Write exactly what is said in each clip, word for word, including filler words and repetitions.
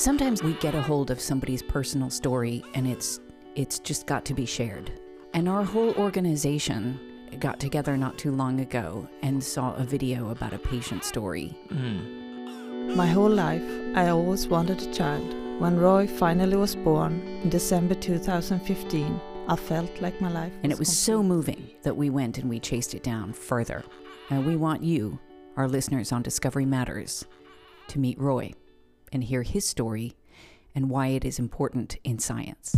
Sometimes we get a hold of somebody's personal story and it's it's just got to be shared. And our whole organization got together not too long ago and saw a video about a patient story. Mm. My whole life, I always wanted a child. When Roy finally was born in December two thousand fifteen, I felt like my life was And it was complete. so moving that we went and we chased it down further. And we want you, our listeners on Discovery Matters, to meet Roy and hear his story and why it is important in science.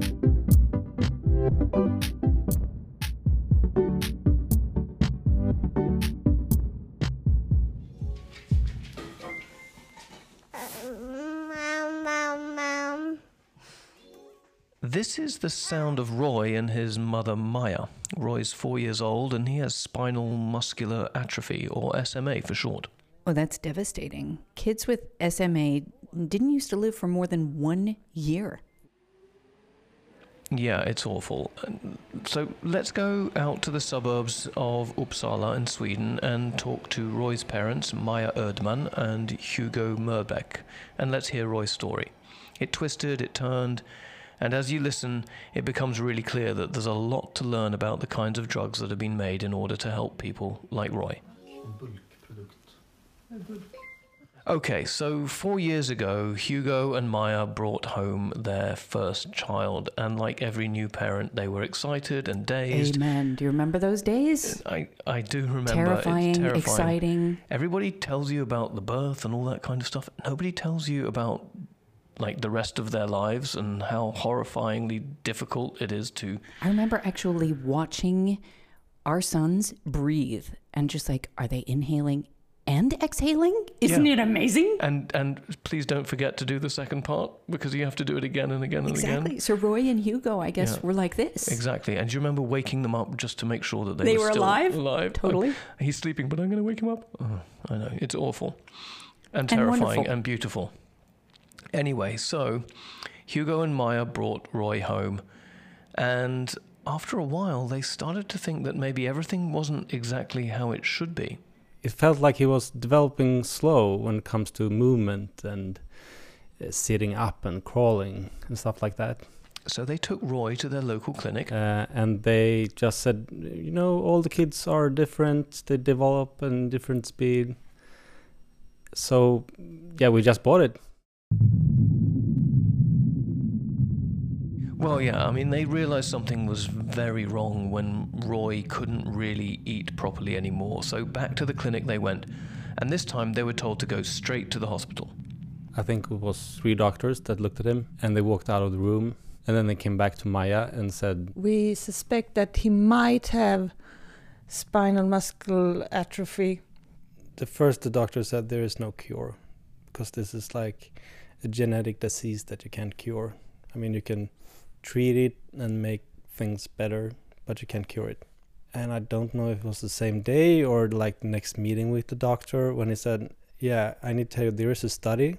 This is the sound of Roy and his mother Maya. Roy's four years old and he has spinal muscular atrophy, or S M A for short. Oh, that's devastating. Kids with S M A didn't used to live for more than one year. Yeah, it's awful. So let's go out to the suburbs of Uppsala in Sweden and talk to Roy's parents, Maya Erdman and Hugo Murbeck, and let's hear Roy's story. It twisted, it turned, and as you listen, it becomes really clear that there's a lot to learn about the kinds of drugs that have been made in order to help people like Roy. Okay, so four years ago, Hugo and Maya brought home their first child, and like every new parent, they were excited and dazed. Amen. Do you remember those days? I, I do remember. Terrifying, it's terrifying, exciting. Everybody tells you about the birth and all that kind of stuff. Nobody tells you about like the rest of their lives and how horrifyingly difficult it is to... I remember actually watching our sons breathe and just like, are they inhaling and exhaling? Isn't Yeah. it amazing? And and please don't forget to do the second part, because you have to do it again and again and Exactly. again. So Roy and Hugo, I guess, Yeah. were like this. Exactly. And do you remember waking them up just to make sure that they, They were, were still alive? alive? Totally. Oh, he's sleeping, but I'm going to wake him up. Oh, I know. It's awful. And And terrifying wonderful. and beautiful. Anyway, so Hugo and Maya brought Roy home. And after a while, they started to think that maybe everything wasn't exactly how it should be. It felt like he was developing slow when it comes to movement and uh, sitting up and crawling and stuff like that. So they took Roy to their local clinic. Uh, and they just said, you know, all the kids are different. They develop in different speed. So, yeah, we just bought it. Well, yeah, I mean, they realized something was very wrong when Roy couldn't really eat properly anymore. So back to the clinic they went. And this time they were told to go straight to the hospital. I think it was three doctors that looked at him and they walked out of the room. And then they came back to Maya and said, We suspect that he might have spinal muscular atrophy. the first the doctor said there is no cure because this is like a genetic disease that you can't cure. I mean, you can treat it and make things better, but you can't cure it. And I don't know if it was the same day or like the next meeting with the doctor when he said, yeah, I need to tell you, there is a study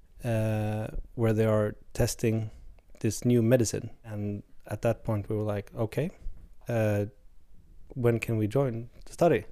uh, where they are testing this new medicine. And at that point we were like, okay, uh, when can we join the study?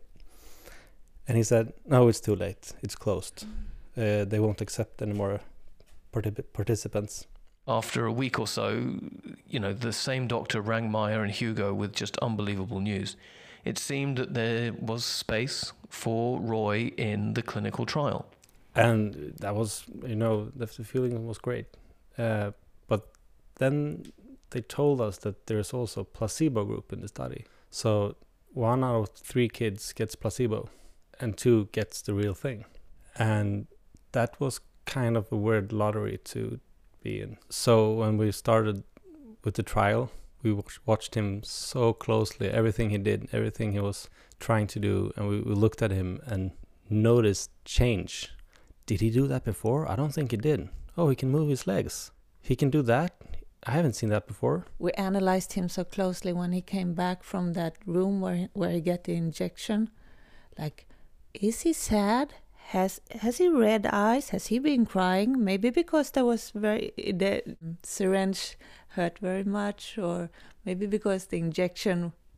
And he said, no, it's too late. It's closed. Uh, they won't accept any more particip- participants. After a week or so, you know, the same doctor rang Maya and Hugo with just unbelievable news. It seemed that there was space for Roy in the clinical trial. And that was, you know, the the feeling was great. Uh, but then they told us that there's also a placebo group in the study. So one out of three kids gets placebo and two gets the real thing. And that was kind of a weird lottery to be in. So when we started with the trial, we watched him so closely, everything he did, everything he was trying to do, and we, we looked at him and noticed change. Did he do that before? I don't think he did. Oh, he can move his legs. He can do that? I haven't seen that before. We analyzed him so closely when he came back from that room where where he got the injection. Like, is he sad? Has has he red eyes? Has he been crying? Maybe because there was very the syringe hurt very much, or maybe because the injection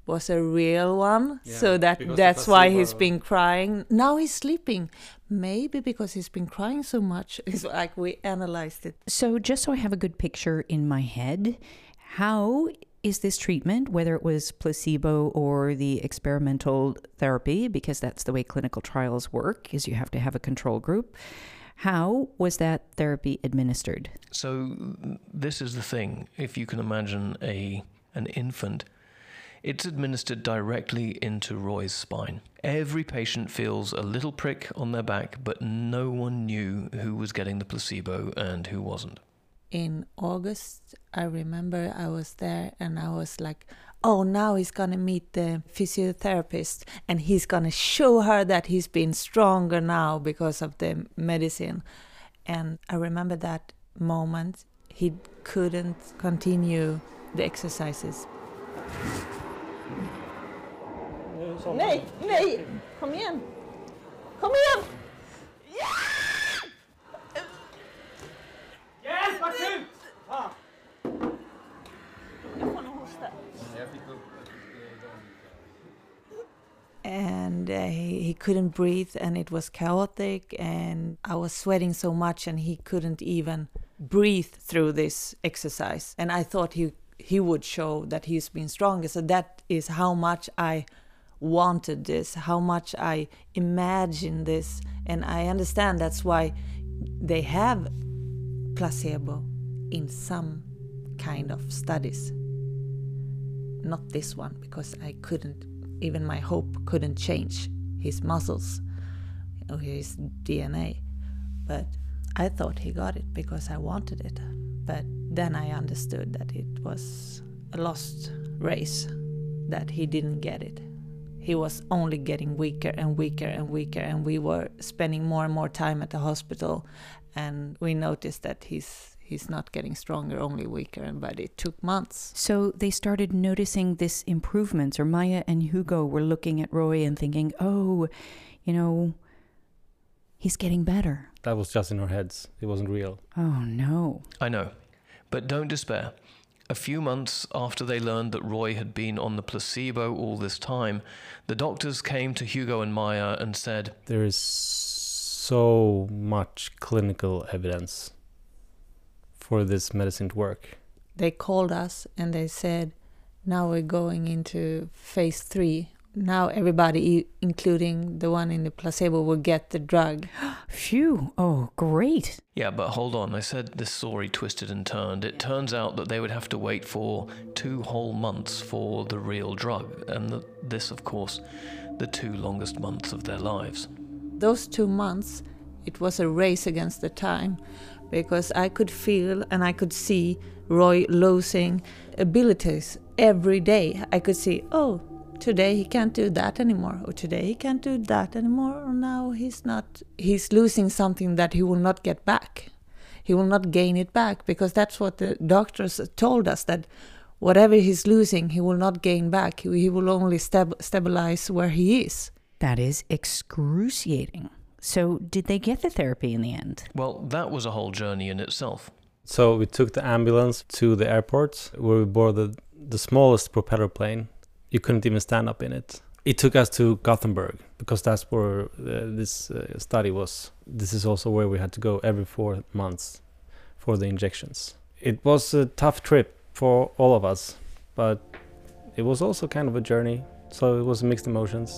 was a real one, Yeah, so that because the that's why he's placebo- been crying. Now he's sleeping. Maybe because he's been crying so much. It's like we analyzed it. So, just so I have a good picture in my head, how is this treatment, whether it was placebo or the experimental therapy, because that's the way clinical trials work, is you have to have a control group. How was that therapy administered? So this is the thing. If you can imagine a an infant, it's administered directly into Roy's spine. Every patient feels a little prick on their back, but no one knew who was getting the placebo and who wasn't. In August, I remember I was there and I was like, oh, now he's going to meet the physiotherapist and he's going to show her that he's been stronger now because of the medicine. And I remember that moment, he couldn't continue the exercises. Nej, nej, kom igen. Kom igen. Hjälp, akut! Fan! Jag får nog hosta. And uh, he, he couldn't breathe and it was chaotic and I was sweating so much and he couldn't even breathe through this exercise. And I thought he he would show that he's been stronger. So that is how much I wanted this, how much I imagined this. And I understand that's why they have placebo in some kind of studies. Not this one, because I couldn't, even my hope couldn't change his muscles or his D N A. But I thought he got it because I wanted it. But then I understood that it was a lost race, that he didn't get it. He was only getting weaker and weaker and weaker, and we were spending more and more time at the hospital, and we noticed that he's he's not getting stronger, only weaker, but it took months. So they started noticing this improvements, or Maya and Hugo were looking at Roy and thinking, oh, you know, he's getting better. That was just in our heads. It wasn't real. Oh, no. I know, but don't despair. A few months after they learned that Roy had been on the placebo all this time, the doctors came to Hugo and Maya and said, There is so much clinical evidence for this medicine to work. They called us and they said, now we're going into phase three. Now everybody, including the one in the placebo, will get the drug. Phew. Oh, great. Yeah, but hold on. I said this story twisted and turned. It turns out that they would have to wait for two whole months for the real drug. And the, this, of course, the two longest months of their lives. Those two months, it was a race against the time, because I could feel and I could see Roy losing abilities every day. I could see, oh, today he can't do that anymore, or today he can't do that anymore, or now he's not, he's losing something that he will not get back. He will not gain it back, because that's what the doctors told us, that whatever he's losing, he will not gain back. He, he will only stab- stabilize where he is. That is excruciating. So did they get the therapy in the end? Well, that was a whole journey in itself. So we took the ambulance to the airport where we boarded the smallest propeller plane. You couldn't even stand up in it. It took us to Gothenburg because that's where uh, this uh, study was. This is also where we had to go every four months for the injections. It was a tough trip for all of us, but it was also kind of a journey. So it was mixed emotions.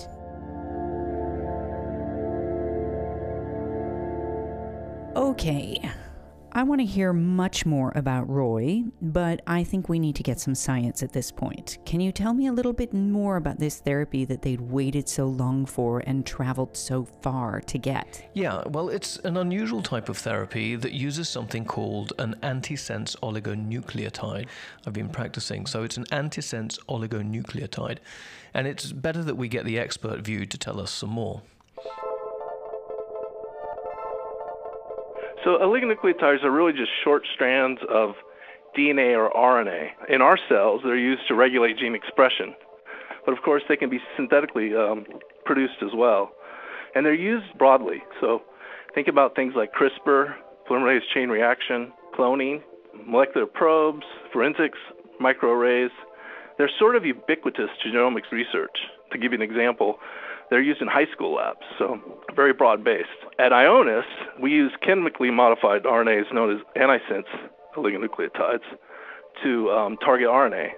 Okay, I want to hear much more about Roy, but I think we need to get some science at this point. Can you tell me a little bit more about this therapy that they'd waited so long for and traveled so far to get? Yeah, well, it's an unusual type of therapy that uses something called an antisense oligonucleotide. I've been practicing, so it's an antisense oligonucleotide, and it's better that we get the expert view to tell us some more. So oligonucleotides are really just short strands of D N A or R N A. In our cells, they're used to regulate gene expression. But of course, they can be synthetically um, produced as well. And they're used broadly. So think about things like CRISPR, polymerase chain reaction, cloning, molecular probes, forensics, microarrays, They're sort of ubiquitous to genomics research. To give you an example, they're used in high school labs, so very broad-based. At Ionis, we use chemically modified R N As known as antisense oligonucleotides to um, target R N A.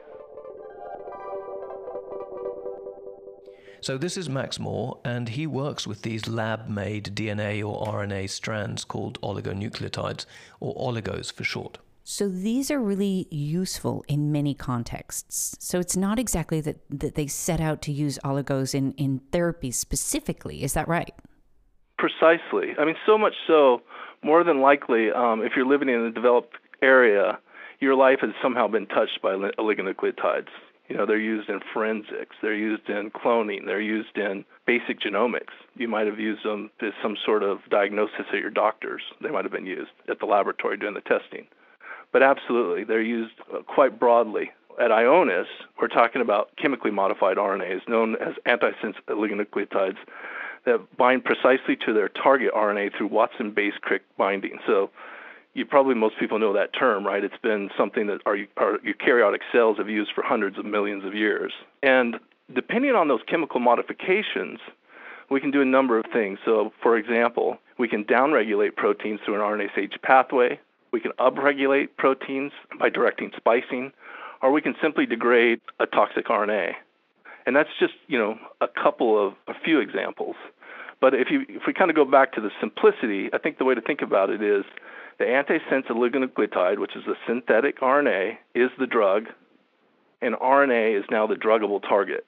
So this is Max Moore, and he works with these lab-made D N A or R N A strands called oligonucleotides, or oligos for short. So these are really useful in many contexts. So it's not exactly that, that they set out to use oligos in, in therapy specifically. Is that right? Precisely. I mean, so much so, more than likely, um, if you're living in a developed area, your life has somehow been touched by oligonucleotides. You know, they're used in forensics, they're used in cloning, they're used in basic genomics. You might have used them as some sort of diagnosis at your doctor's. They might have been used at the laboratory doing the testing. But absolutely, they're used quite broadly. At Ionis, we're talking about chemically modified R N As known as antisense oligonucleotides that bind precisely to their target R N A through Watson-base-Crick binding. So you probably, most people know that term, right? It's been something that our, our eukaryotic cells have used for hundreds of millions of years. And depending on those chemical modifications, we can do a number of things. So, for example, we can downregulate proteins through an R N A S H pathway. We can upregulate proteins by directing splicing, or we can simply degrade a toxic R N A. And that's just, you know, a couple of, a few examples. But if you, if we kind of go back to the simplicity, I think the way to think about it is the antisense oligonucleotide, which is a synthetic R N A, is the drug, and R N A is now the druggable target.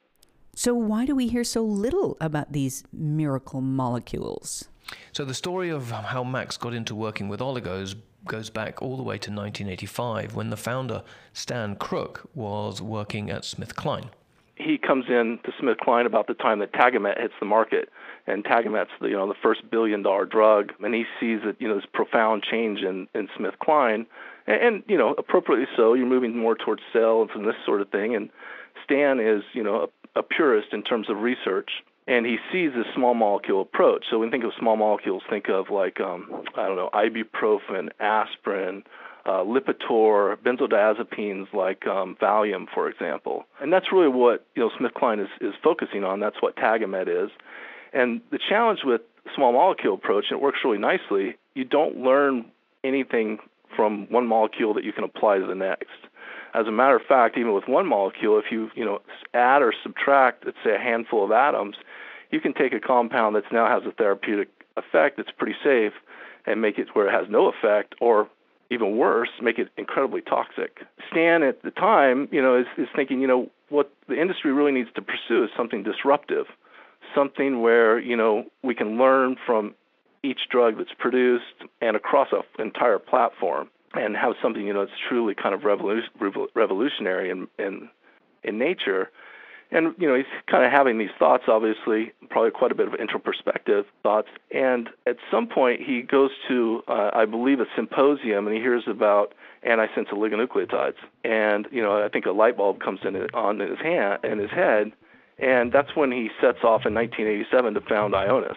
So why do we hear so little about these miracle molecules? So the story of how Max got into working with oligos goes back all the way to nineteen eighty-five, when the founder, Stan Crook, was working at SmithKline. He comes in to SmithKline about the time that Tagamet hits the market, and Tagamet's the, you know, the first billion-dollar drug, and he sees that, you know, this profound change in, in SmithKline, and, and, you know, appropriately so. You're moving more towards cells and this sort of thing, and Stan is, you know, a, a purist in terms of research. And he sees this small molecule approach. So when we think of small molecules, think of like, um, I don't know, ibuprofen, aspirin, uh, Lipitor, benzodiazepines like um, Valium, for example. And that's really what, you know, SmithKline is, is focusing on. That's what Tagamet is. And the challenge with small molecule approach, and it works really nicely, you don't learn anything from one molecule that you can apply to the next. As a matter of fact, even with one molecule, if you, you know, add or subtract, let's say, a handful of atoms, you can take a compound that now has a therapeutic effect that's pretty safe and make it where it has no effect, or even worse, make it incredibly toxic. Stan at the time, you know, is, is thinking, you know, what the industry really needs to pursue is something disruptive, something where, you know, we can learn from each drug that's produced and across an entire platform, and have something, you know, that's truly kind of revolu- revolutionary in, in in nature. And, you know, he's kind of having these thoughts, obviously, probably quite a bit of introspective thoughts. And at some point, he goes to, uh, I believe, a symposium, and he hears about antisense oligonucleotides. And, you know, I think a light bulb comes in on his hand, in his head, and that's when he sets off in nineteen eighty-seven to found Ionis.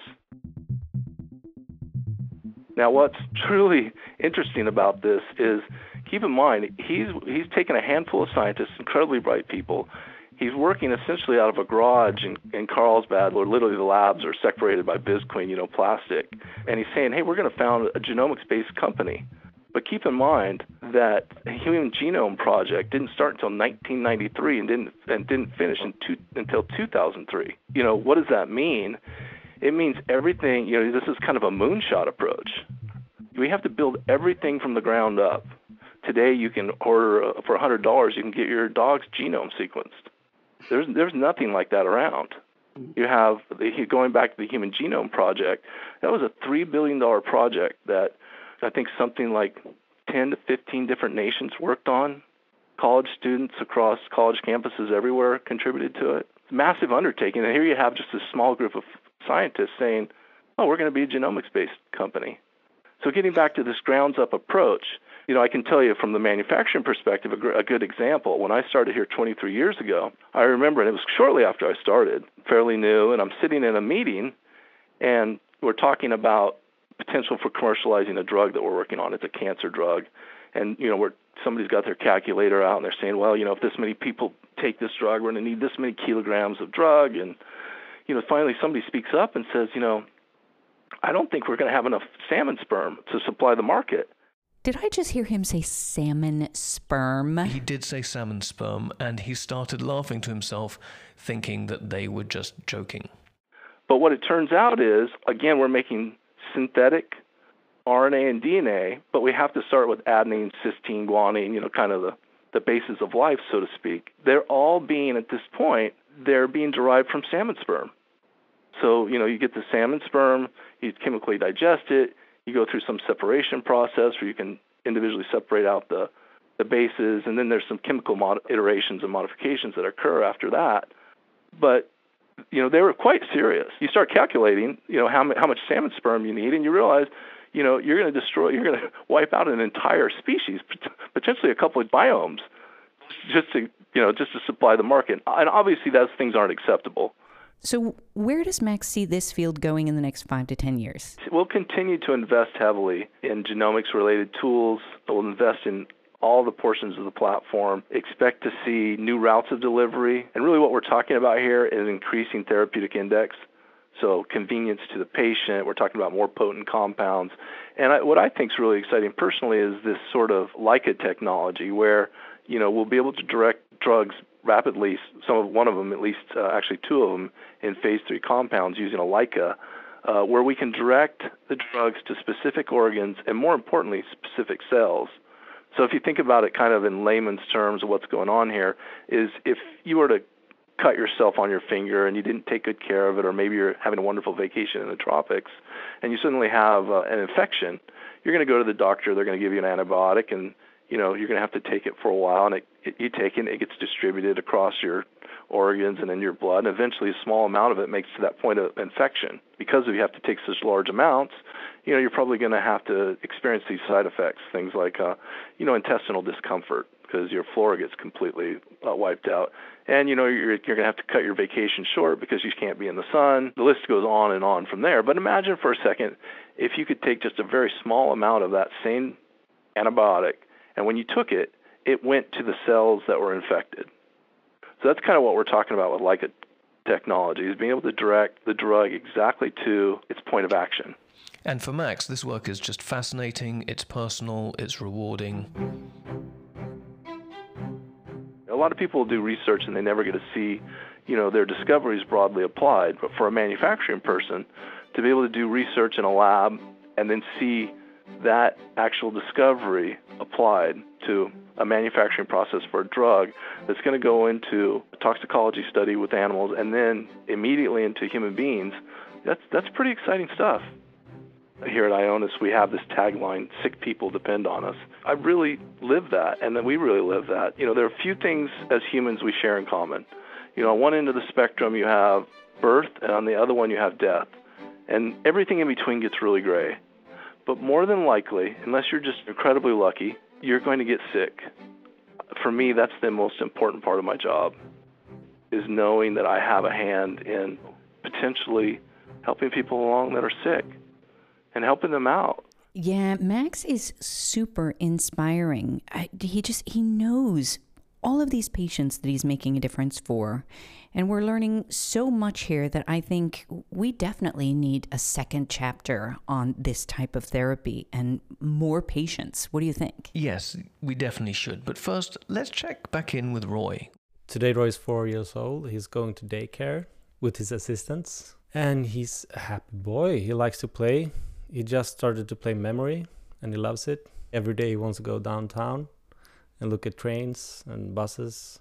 Now, what's truly interesting about this is, keep in mind, he's he's taken a handful of scientists, incredibly bright people. He's working essentially out of a garage in, in Carlsbad, where literally the labs are separated by Visqueen, you know, plastic. And he's saying, hey, we're going to found a genomics-based company. But keep in mind that the Human Genome Project didn't start until nineteen ninety-three and didn't and didn't finish in two, until two thousand three. You know, what does that mean? It means everything, you know, this is kind of a moonshot approach. We have to build everything from the ground up. Today, you can order, uh, for one hundred dollars, you can get your dog's genome sequenced. There's there's nothing like that around. You have, the, going back to the Human Genome Project, that was a three billion dollars project that I think something like ten to fifteen different nations worked on. College students across college campuses everywhere contributed to it. It's a massive undertaking, and here you have just a small group of scientists saying, oh, we're going to be a genomics-based company. So getting back to this grounds-up approach, you know, I can tell you from the manufacturing perspective, a, gr- a good example. When I started here twenty-three years ago, I remember, and it was shortly after I started, fairly new, and I'm sitting in a meeting, and we're talking about potential for commercializing a drug that we're working on. It's a cancer drug. And, you know, we're, somebody's got their calculator out, and they're saying, well, you know, if this many people take this drug. We're going to need this many kilograms of drug. And, you know, finally somebody speaks up and says, you know, I don't think we're going to have enough salmon sperm to supply the market. Did I just hear him say salmon sperm? He did say salmon sperm, and he started laughing to himself, thinking that they were just joking. But what it turns out is, again, we're making synthetic R N A and D N A, but we have to start with adenine, cysteine, guanine, you know, kind of the, the basis of life, so to speak. They're all being, at this point, they're being derived from salmon sperm. So, you know, you get the salmon sperm, you chemically digest it, you go through some separation process where you can individually separate out the, the bases, and then there's some chemical mod- iterations and modifications that occur after that. But, you know, they were quite serious. You start calculating, you know, how, how much salmon sperm you need, and you realize, you know, you're going to destroy, you're going to wipe out an entire species, potentially a couple of biomes, just to, you know, just to supply the market. And obviously those things aren't acceptable. So where does Max see this field going in the next five to ten years? We'll continue to invest heavily in genomics-related tools. We'll invest in all the portions of the platform. Expect to see new routes of delivery. And really what we're talking about here is increasing therapeutic index. So convenience to the patient. We're talking about more potent compounds. And I, what I think is really exciting personally is this sort of LICA technology where, you know, we'll be able to direct drugs rapidly, some of one of them, at least uh, actually two of them, in phase three compounds using a LICA, uh, where we can direct the drugs to specific organs and, more importantly, specific cells. So if you think about it kind of in layman's terms of what's going on here, is if you were to cut yourself on your finger and you didn't take good care of it, or maybe you're having a wonderful vacation in the tropics and you suddenly have uh, an infection, you're going to go to the doctor, they're going to give you an antibiotic, and you know, you're going to have to take it for a while, and it, it, you take it, it gets distributed across your organs and in your blood, and eventually a small amount of it makes to that point of infection. Because you have to take such large amounts, you know, you're probably going to have to experience these side effects, things like, uh, you know, intestinal discomfort, because your flora gets completely uh, wiped out. And, you know, you're, you're going to have to cut your vacation short because you can't be in the sun. The list goes on and on from there. But imagine for a second if you could take just a very small amount of that same antibiotic, and when you took it, it went to the cells that were infected. So that's kind of what we're talking about with LICA technology, is being able to direct the drug exactly to its point of action. And for Max, this work is just fascinating, it's personal, it's rewarding. A lot of people do research and they never get to see, you know, their discoveries broadly applied. But for a manufacturing person, to be able to do research in a lab and then see that actual discovery applied to a manufacturing process for a drug that's going to go into a toxicology study with animals and then immediately into human beings, that's that's pretty exciting stuff. Here at Ionis, we have this tagline, sick people depend on us. I really live that, and then we really live that. You know, there are a few things as humans we share in common. You know, on one end of the spectrum you have birth, and on the other one you have death. And everything in between gets really gray. But more than likely, unless you're just incredibly lucky, you're going to get sick. For me, that's the most important part of my job, is knowing that I have a hand in potentially helping people along that are sick and helping them out. Yeah, Max is super inspiring. I, he just, he knows all of these patients that he's making a difference for. And we're learning so much here that I think we definitely need a second chapter on this type of therapy and more patients. What do you think? Yes, we definitely should. But first, let's check back in with Roy. Today Roy is four years old. He's going to daycare with his assistants. And he's a happy boy. He likes to play. He just started to play memory and he loves it. Every day he wants to go downtown and look at trains and buses.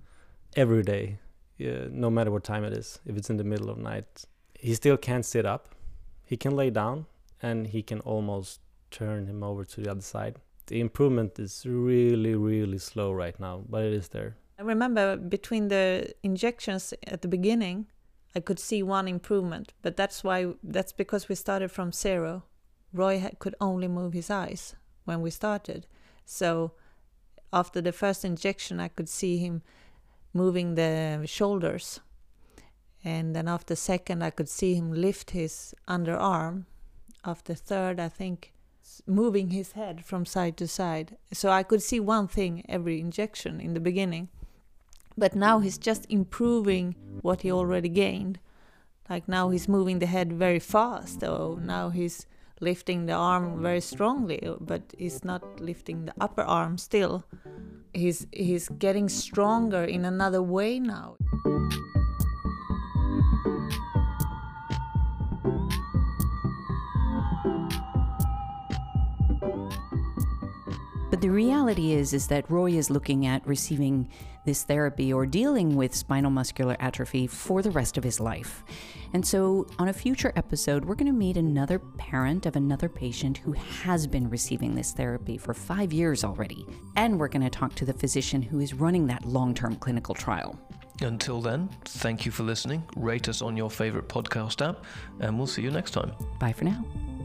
Every day. Yeah, no matter what time it is, if it's in the middle of night. He still can't sit up. He can lay down and he can almost turn him over to the other side. The improvement is really, really slow right now, but it is there. I remember between the injections at the beginning, I could see one improvement, but that's why that's because we started from zero. Roy had, could only move his eyes when we started. So after the first injection, I could see him moving the shoulders, and then after second I could see him lift his underarm. After third, I think moving his head from side to side. So I could see one thing every injection in the beginning, But now he's just improving what he already gained. Like now he's moving the head very fast, or now he's lifting the arm very strongly, but he's not lifting the upper arm still. He's he's getting stronger in another way now. But the reality is, is that Roy is looking at receiving this therapy or dealing with spinal muscular atrophy for the rest of his life. And so on a future episode, we're going to meet another parent of another patient who has been receiving this therapy for five years already. And we're going to talk to the physician who is running that long-term clinical trial. Until then, thank you for listening. Rate us on your favorite podcast app, and we'll see you next time. Bye for now.